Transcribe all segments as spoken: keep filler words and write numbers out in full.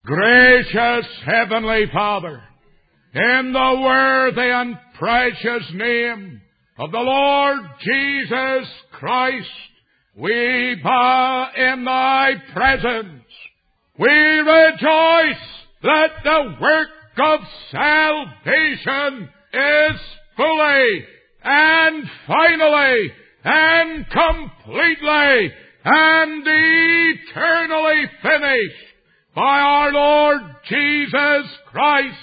Gracious Heavenly Father, in the worthy and precious name of the Lord Jesus Christ, we bow in Thy presence. We rejoice that the work of salvation is fully and finally and completely and eternally finished by our Lord Jesus Christ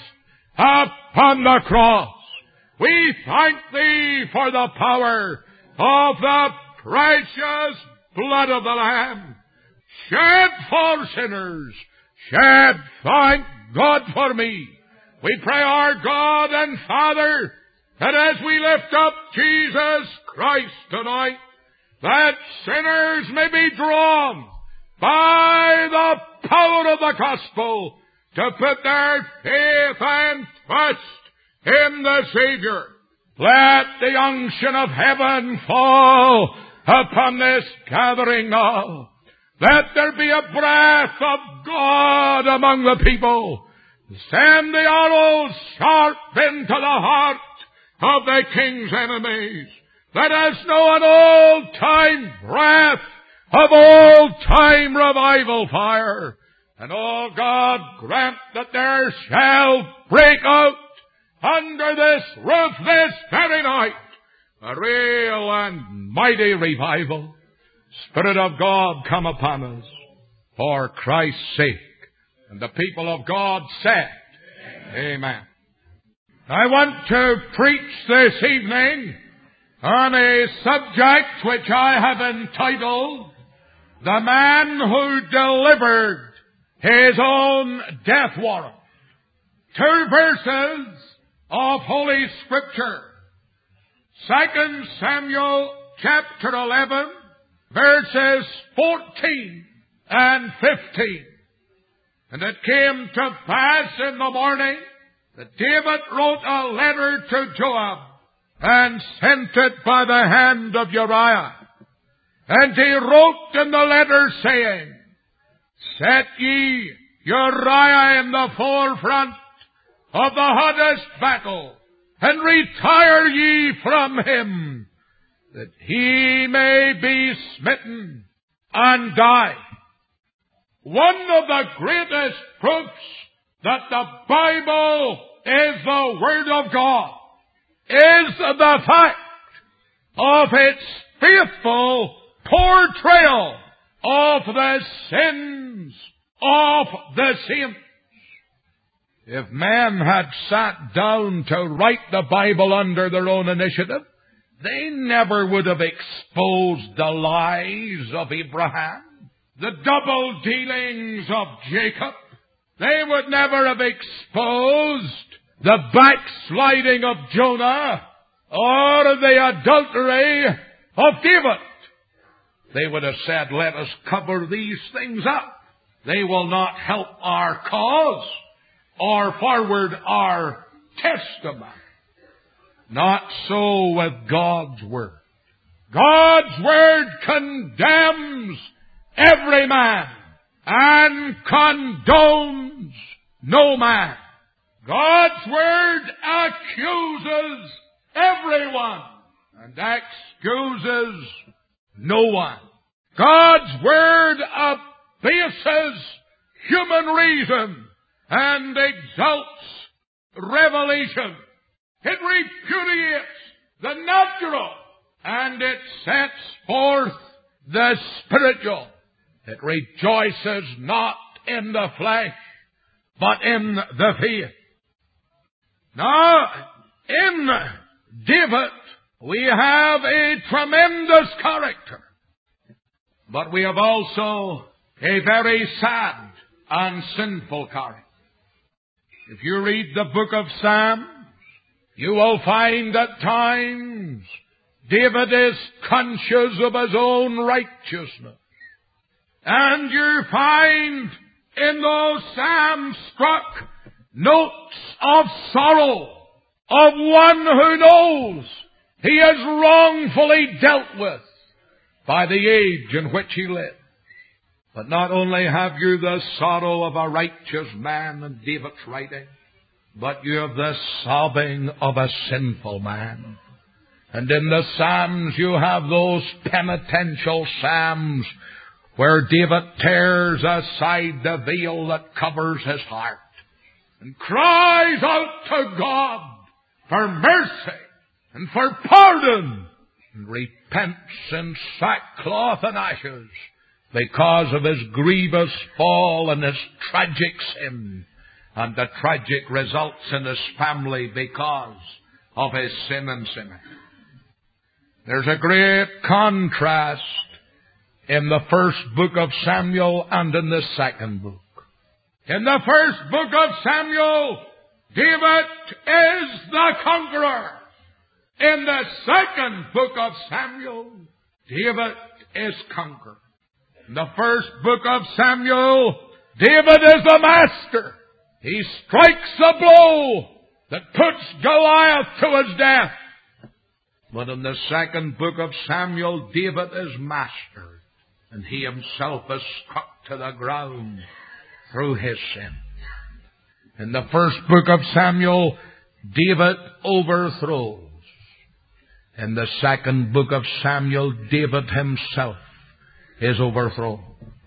upon the cross. We thank Thee for the power of the precious blood of the Lamb, shed for sinners, shed, thank God, for me. We pray, our God and Father, that as we lift up Jesus Christ tonight, that sinners may be drawn by the power of the gospel to put their faith and trust in the Savior. Let the unction of heaven fall upon this gathering now. Let there be a breath of God among the people. Send the arrows sharp into the heart of the King's enemies. Let us know an old-time breath of old-time revival fire. And, oh God, grant that there shall break out under this roof this very night a real and mighty revival. Spirit of God, come upon us for Christ's sake. And the people of God said, Amen. Amen. I want to preach this evening on a subject which I have entitled, The Man Who Delivered His Own Death Warrant. Two verses of Holy Scripture. Second Samuel chapter eleven, verses fourteen and fifteen. And it came to pass in the morning that David wrote a letter to Joab and sent it by the hand of Uriah. And he wrote in the letter saying, Set ye Uriah in the forefront of the hottest battle, and retire ye from him, that he may be smitten and die. One of the greatest proofs that the Bible is the Word of God is the fact of its faithful portrayal of the sins of the saints. If men had sat down to write the Bible under their own initiative, they never would have exposed the lies of Abraham, the double dealings of Jacob. They would never have exposed the backsliding of Jonah or the adultery of David. They would have said, let us cover these things up. They will not help our cause or forward our testimony. Not so with God's Word. God's Word condemns every man and condones no man. God's Word accuses everyone and excuses no one. God's Word abases human reason and exalts revelation. It repudiates the natural and it sets forth the spiritual. It rejoices not in the flesh, but in the faith. Now, in David, we have a tremendous character, but we have also a very sad and sinful character. If you read the book of Psalms, you will find at times David is conscious of his own righteousness. And you find in those Psalms struck notes of sorrow of one who knows he is wrongfully dealt with by the age in which he lived. But not only have you the sorrow of a righteous man in David's writing, but you have the sobbing of a sinful man. And in the Psalms you have those penitential Psalms where David tears aside the veil that covers his heart and cries out to God for mercy and for pardon, and repents in sackcloth and ashes because of his grievous fall and his tragic sin, and the tragic results in his family because of his sin and sinning. There's a great contrast in the first book of Samuel and in the second book. In the first book of Samuel, David is the conqueror. In the second book of Samuel, David is conquered. In the first book of Samuel, David is the master. He strikes a blow that puts Goliath to his death. But in the second book of Samuel, David is mastered, and he himself is struck to the ground through his sin. In the first book of Samuel, David overthrows. In the second book of Samuel, David himself is overthrown.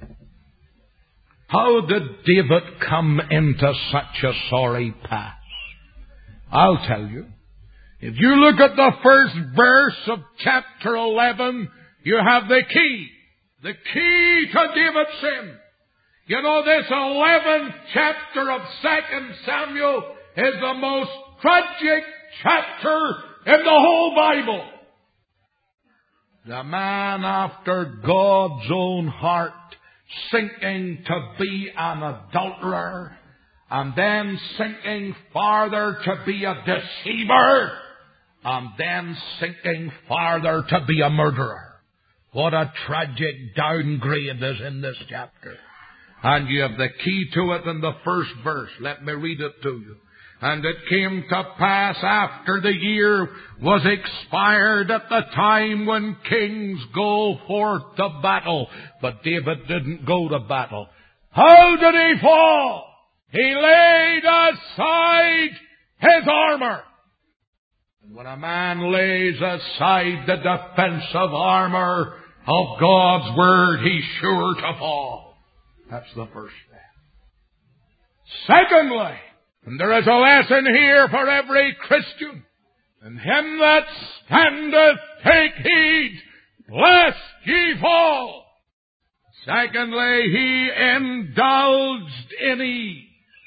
How did David come into such a sorry pass? I'll tell you. If you look at the first verse of chapter eleven, you have the key. The key to David's sin. You know, this eleventh chapter of Second Samuel is the most tragic chapter in the whole Bible. The man after God's own heart, sinking to be an adulterer, and then sinking farther to be a deceiver, and then sinking farther to be a murderer. What a tragic downgrade is in this chapter. And you have the key to it in the first verse. Let me read it to you. And it came to pass after the year was expired at the time when kings go forth to battle. But David didn't go to battle. How did he fall? He laid aside his armor. And when a man lays aside the defensive armor of God's Word, he's sure to fall. That's the first step. Secondly, and there is a lesson here for every Christian. And him that standeth, take heed, lest ye fall. Secondly, he indulged in ease.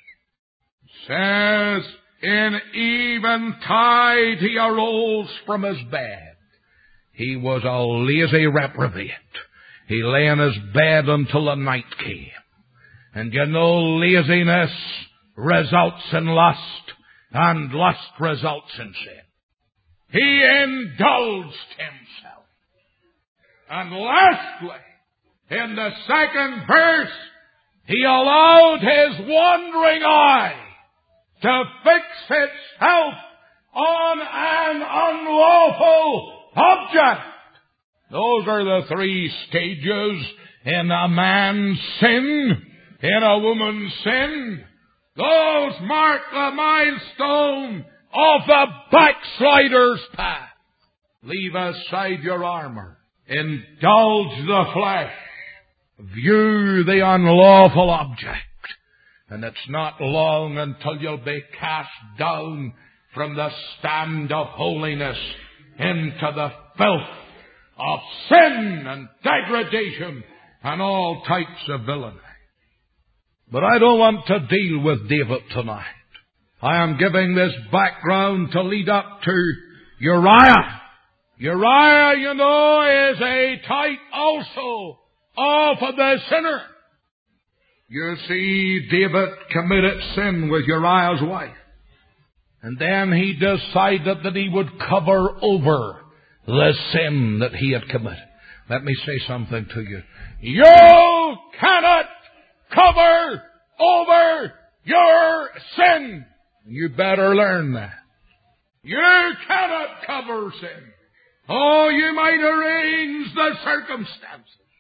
Says, in eventide he arose from his bed. He was a lazy reprobate. He lay in his bed until the night came. And you know, laziness results in lust, and lust results in sin. He indulged himself. And lastly, in the second verse, he allowed his wandering eye to fix itself on an unlawful object. Those are the three stages in a man's sin, in a woman's sin. Those mark the milestone of the backslider's path. Leave aside your armor. Indulge the flesh. View the unlawful object. And it's not long until you'll be cast down from the stand of holiness into the filth of sin and degradation and all types of villainy. But I don't want to deal with David tonight. I am giving this background to lead up to Uriah. Uriah, you know, is a type also of the sinner. You see, David committed sin with Uriah's wife. And then he decided that he would cover over the sin that he had committed. Let me say something to you. You cannot cover over your sin. You better learn that. You cannot cover sin. Oh, you might arrange the circumstances.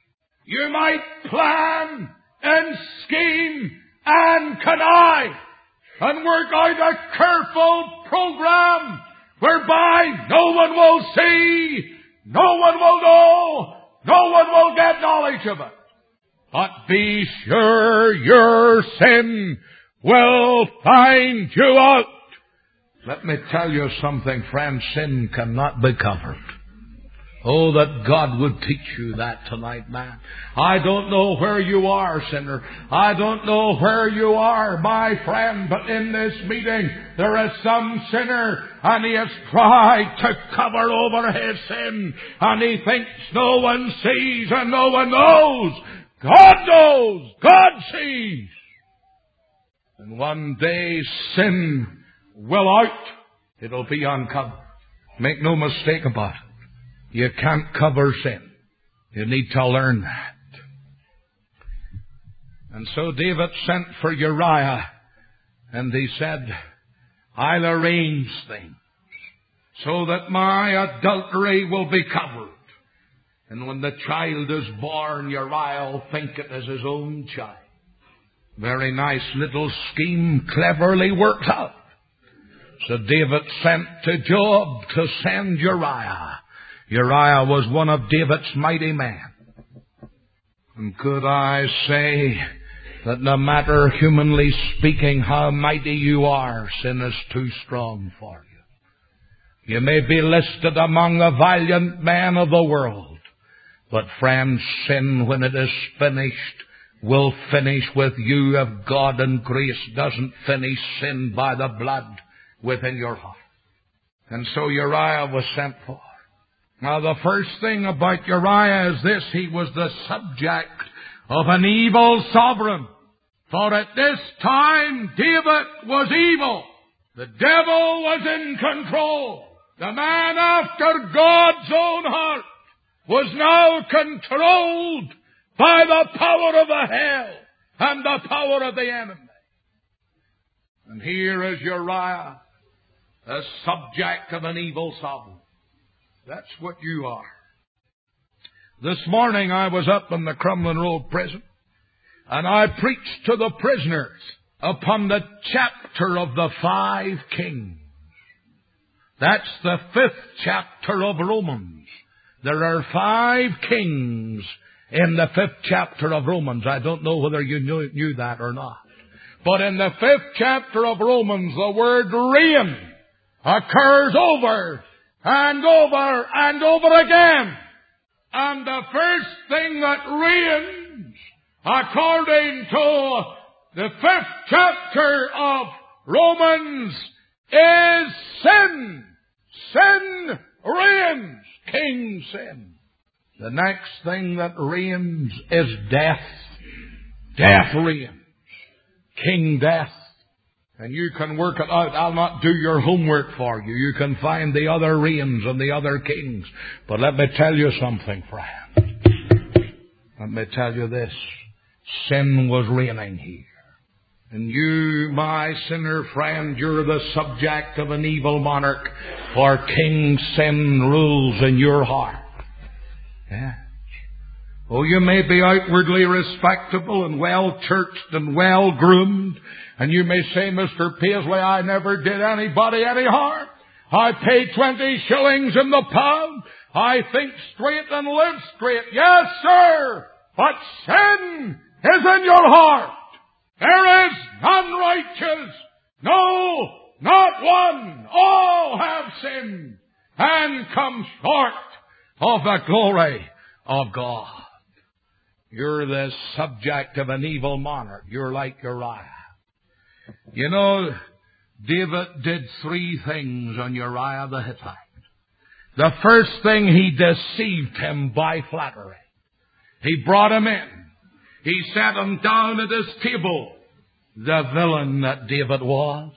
You might plan and scheme and connive and work out a careful program whereby no one will see, no one will know, no one will get knowledge of it. But be sure your sin will find you out. Let me tell you something, friend. Sin cannot be covered. Oh, that God would teach you that tonight, man. I don't know where you are, sinner. I don't know where you are, my friend, but in this meeting there is some sinner and he has tried to cover over his sin and he thinks no one sees and no one knows. God knows. God sees. And one day sin will out. It'll be uncovered. Make no mistake about it. You can't cover sin. You need to learn that. And so David sent for Uriah and he said, I'll arrange things so that my adultery will be covered. And when the child is born, Uriah will think it is his own child. Very nice little scheme, cleverly worked out. So David sent to Joab to send Uriah. Uriah was one of David's mighty men. And could I say that no matter, humanly speaking, how mighty you are, sin is too strong for you. You may be listed among the valiant men of the world, but friends, sin, when it is finished, will finish with you if God and grace doesn't finish sin by the blood within your heart. And so Uriah was sent for. Now, the first thing about Uriah is this. He was the subject of an evil sovereign. For at this time, David was evil. The devil was in control. The man after God's own heart was now controlled by the power of the hell and the power of the enemy. And here is Uriah, a subject of an evil sovereign. That's what you are. This morning I was up in the Crumlin Road prison, and I preached to the prisoners upon the chapter of the five kings. That's the fifth chapter of Romans. There are five kings in the fifth chapter of Romans. I don't know whether you knew, knew that or not. But in the fifth chapter of Romans, the word reign occurs over and over and over again. And the first thing that reigns, according to the fifth chapter of Romans, is sin. Sin reigns. King sin. The next thing that reigns is death. Death reigns. King death. And you can work it out. I'll not do your homework for you. You can find the other reigns and the other kings. But let me tell you something, friend. Let me tell you this. Sin was reigning here. And you, my sinner friend, you're the subject of an evil monarch, for King Sin rules in your heart. Yeah. Oh, you may be outwardly respectable and well-churched and well-groomed, and you may say, Mister Paisley, I never did anybody any harm. I pay twenty shillings in the pound. I think straight and live straight. Yes, sir. But sin is in your heart. There is none righteous. No, not one. All have sinned and come short of the glory of God. You're the subject of an evil monarch. You're like Uriah. You know, David did three things on Uriah the Hittite. The first thing, he deceived him by flattery. He brought him in. He sat him down at his table. The villain that David was.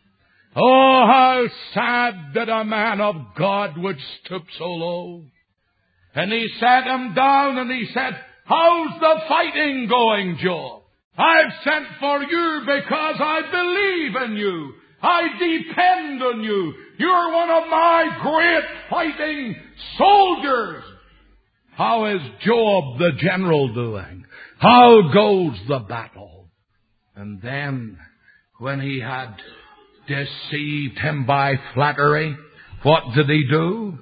Oh, how sad that a man of God would stoop so low. And he sat him down and he said, how's the fighting going, Joab? I've sent for you because I believe in you. I depend on you. You're one of my great fighting soldiers. How is Joab the general doing? How goes the battle? And then, when he had deceived him by flattery, what did he do?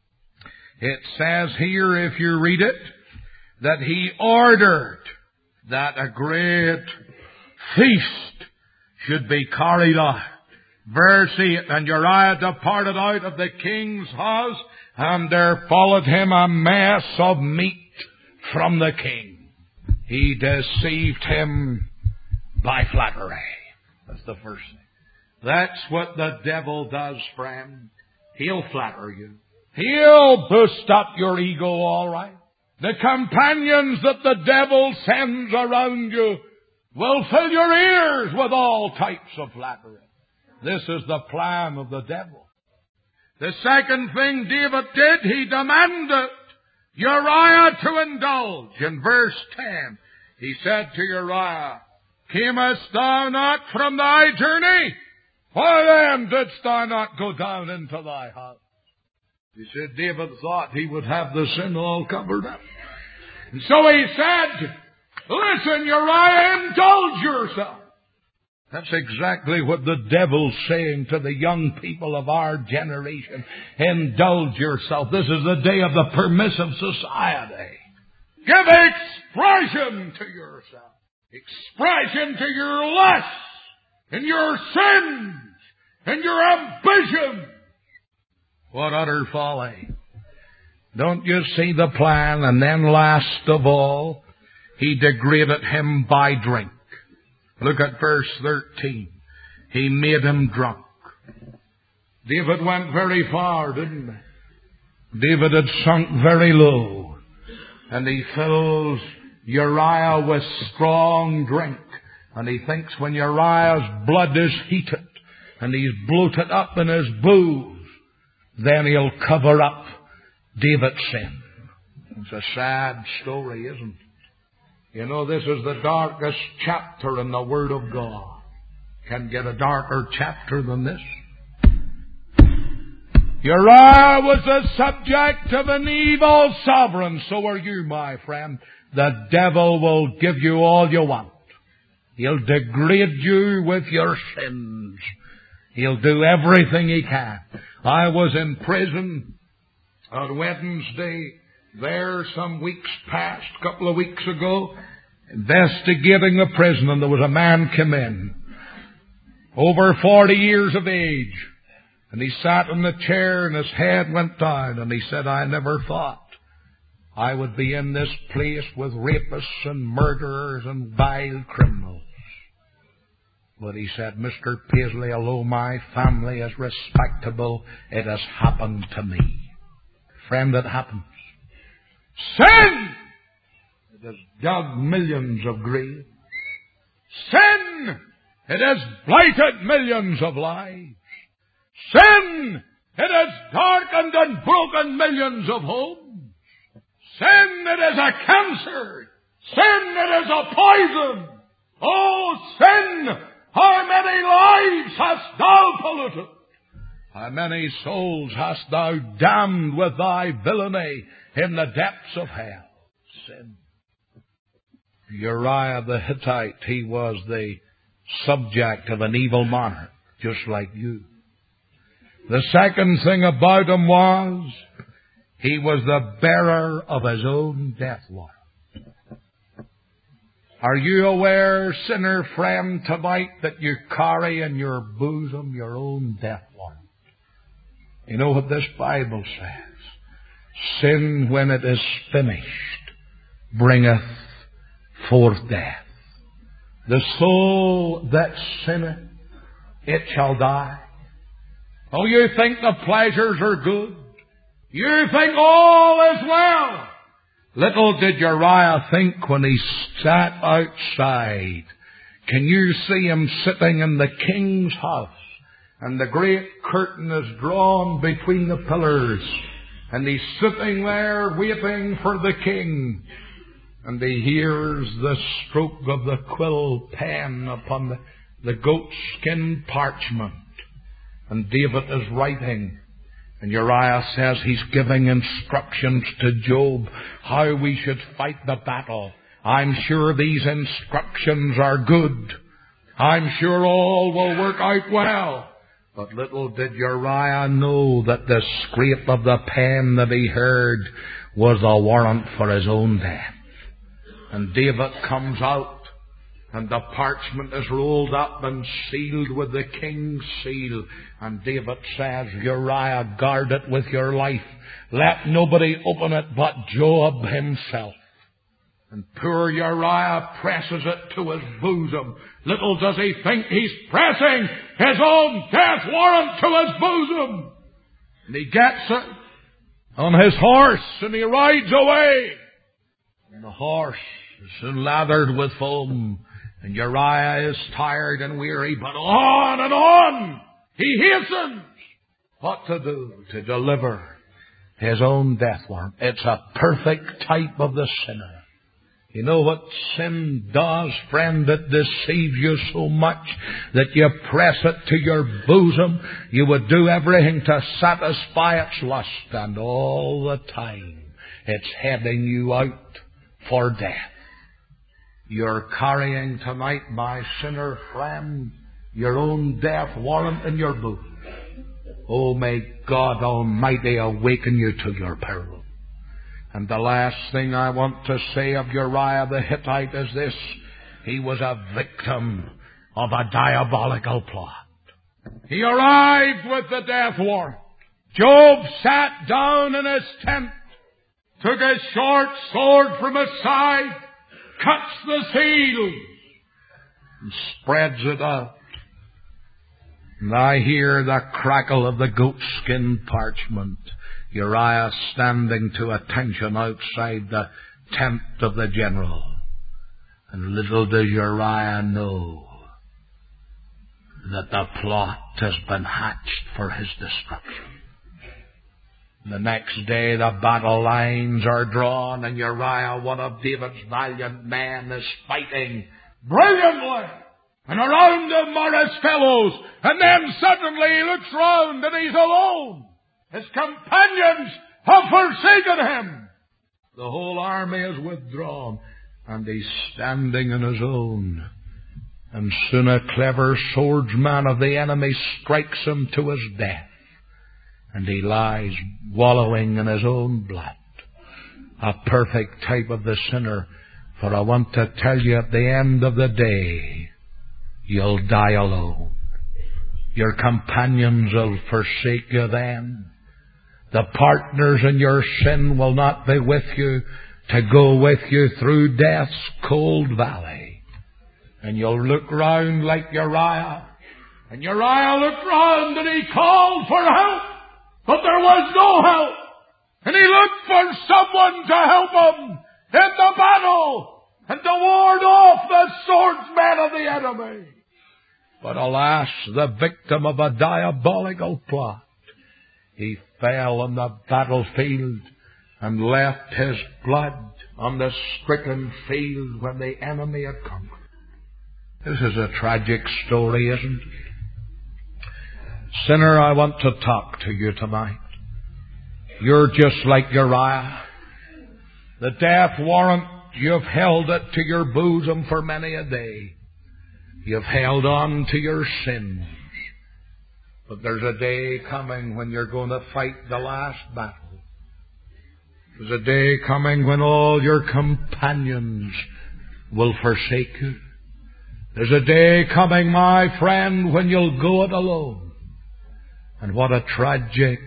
It says here, if you read it, that he ordered that a great feast should be carried out. Verse eight, and Uriah departed out of the king's house, and there followed him a mess of meat from the king. He deceived him by flattery. That's the first thing. That's what the devil does, friend. He'll flatter you. He'll boost up your ego, all right. The companions that the devil sends around you will fill your ears with all types of flattery. This is the plan of the devil. The second thing David did, he demanded Uriah to indulge. In verse ten, he said to Uriah, camest thou not from thy journey? Why then didst thou not go down into thy house? He said David thought he would have the sin all covered up. And so he said, listen, Uriah, indulge yourself. That's exactly what the devil's saying to the young people of our generation. Indulge yourself. This is the day of the permissive society. Give expression to yourself. Expression to your lusts and your sins and your ambitions. What utter folly. Don't you see the plan? And then last of all, he degraded him by drink. Look at verse thirteen. He made him drunk. David went very far, didn't he? David had sunk very low. And he fills Uriah with strong drink. And he thinks when Uriah's blood is heated and he's bloated up in his booze, then he'll cover up David's sin. It's a sad story, isn't it? You know, this is the darkest chapter in the Word of God. Can't get a darker chapter than this. Uriah was the subject of an evil sovereign. So are you, my friend. The devil will give you all you want. He'll degrade you with your sins. He'll do everything he can. I was in prison on Wednesday there some weeks past, a couple of weeks ago, investigating the prison, and there was a man come in, over forty years of age, and he sat in the chair and his head went down, and he said, I never thought I would be in this place with rapists and murderers and vile criminals. But he said, Mister Paisley, although my family is respectable, it has happened to me. Friend, it happens. Sin! It has dug millions of graves. Sin! It has blighted millions of lives. Sin! It has darkened and broken millions of homes. Sin! It is a cancer. Sin! It is a poison. Oh, sin! How many lives hast thou polluted? How many souls hast thou damned with thy villainy in the depths of hell? Sin. Uriah the Hittite, he was the subject of an evil monarch, just like you. The second thing about him was, he was the bearer of his own death warrant. Are you aware, sinner friend, tonight, that you carry in your bosom your own death warrant? You know what this Bible says? Sin, when it is finished, bringeth forth death. The soul that sinneth, it shall die. Oh, you think the pleasures are good? You think all is well? Little did Uriah think when he sat outside. Can you see him sitting in the king's house? And the great curtain is drawn between the pillars. And he's sitting there waiting for the king. And he hears the stroke of the quill pen upon the, the goatskin parchment. And David is writing. And Uriah says he's giving instructions to Job how we should fight the battle. I'm sure these instructions are good. I'm sure all will work out well. But little did Uriah know that the scrape of the pen that he heard was the warrant for his own death. And David comes out, and the parchment is rolled up and sealed with the king's seal. And David says, Uriah, guard it with your life. Let nobody open it but Joab himself. And poor Uriah presses it to his bosom. Little does he think he's pressing his own death warrant to his bosom. And he gets it on his horse, and he rides away. And the horse is lathered with foam, and Uriah is tired and weary, but on and on he hastens. What to do to deliver his own death warrant? It's a perfect type of the sinner. You know what sin does, friend? It deceives you so much that you press it to your bosom. You would do everything to satisfy its lust, and all the time it's heading you out for death. You're carrying tonight, my sinner friend, your own death warrant in your bosom. Oh, may God Almighty awaken you to your peril. And the last thing I want to say of Uriah the Hittite is this. He was a victim of a diabolical plot. He arrived with the death warrant. Job sat down in his tent, took a short sword from his side, cuts the seal, and spreads it out. And I hear the crackle of the goatskin parchment. Uriah standing to attention outside the tent of the general. And little does Uriah know that the plot has been hatched for his destruction. The next day the battle lines are drawn, and Uriah, one of David's valiant men, is fighting brilliantly. And around him are his fellows. And then suddenly he looks round and he's alone. His companions have forsaken him. The whole army is withdrawn, and he's standing on his own. And soon a clever swordsman of the enemy strikes him to his death, and he lies wallowing in his own blood. A perfect type of the sinner, for I want to tell you at the end of the day, you'll die alone. Your companions will forsake you then. The partners in your sin will not be with you to go with you through death's cold valley. And you'll look round like Uriah. And Uriah looked round and he called for help, but there was no help. And he looked for someone to help him in the battle and to ward off the swordsmen of the enemy. But alas, the victim of a diabolical plot, he fell on the battlefield and left his blood on the stricken field when the enemy had conquered. This is a tragic story, isn't it? Sinner, I want to talk to you tonight. You're just like Uriah. The death warrant, you've held it to your bosom for many a day. You've held on to your sins. But there's a day coming when you're going to fight the last battle. There's a day coming when all your companions will forsake you. There's a day coming, my friend, when you'll go it alone. And what a tragic,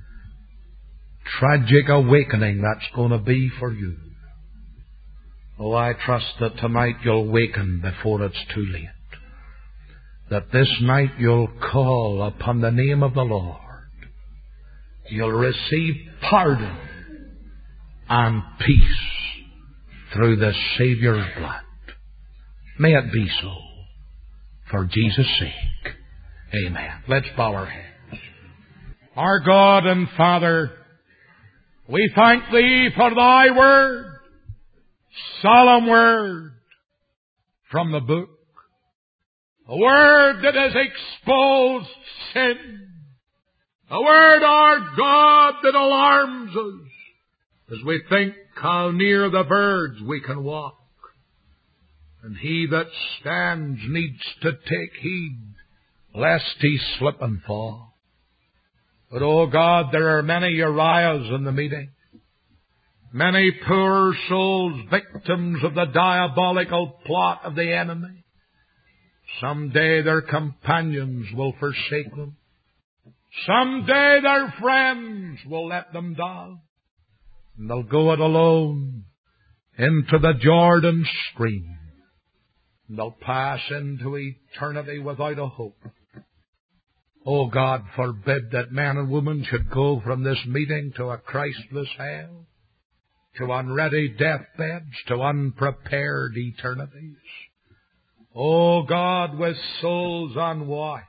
tragic awakening that's going to be for you. Oh, I trust that tonight you'll waken before it's too late. That this night you'll call upon the name of the Lord. You'll receive pardon and peace through the Savior's blood. May it be so, for Jesus' sake. Amen. Let's bow our heads. Our God and Father, we thank Thee for Thy word, solemn word from the book. A word that has exposed sin. A word, our God, that alarms us as we think how near the birds we can walk. And he that stands needs to take heed lest he slip and fall. But, oh God, there are many Uriahs in the meeting. Many poor souls, victims of the diabolical plot of the enemy. Someday their companions will forsake them. Someday their friends will let them down. And they'll go it alone into the Jordan stream. And they'll pass into eternity without a hope. Oh, God forbid that man and woman should go from this meeting to a Christless hell, to unready deathbeds, to unprepared eternities. Oh, God, with souls unwashed,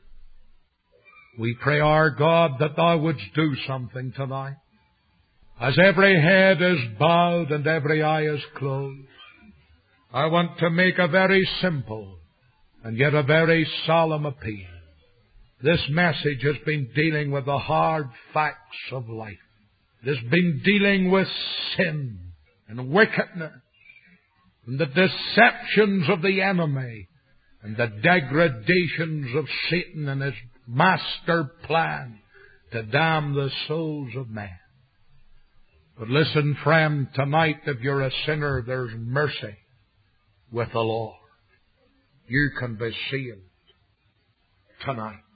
we pray, our God, that Thou wouldst do something tonight. As every head is bowed and every eye is closed, I want to make a very simple and yet a very solemn appeal. This message has been dealing with the hard facts of life. It has been dealing with sin and wickedness and the deceptions of the enemy and the degradations of Satan and his master plan to damn the souls of man. But listen, friend, tonight if you're a sinner, there's mercy with the Lord. You can be saved tonight.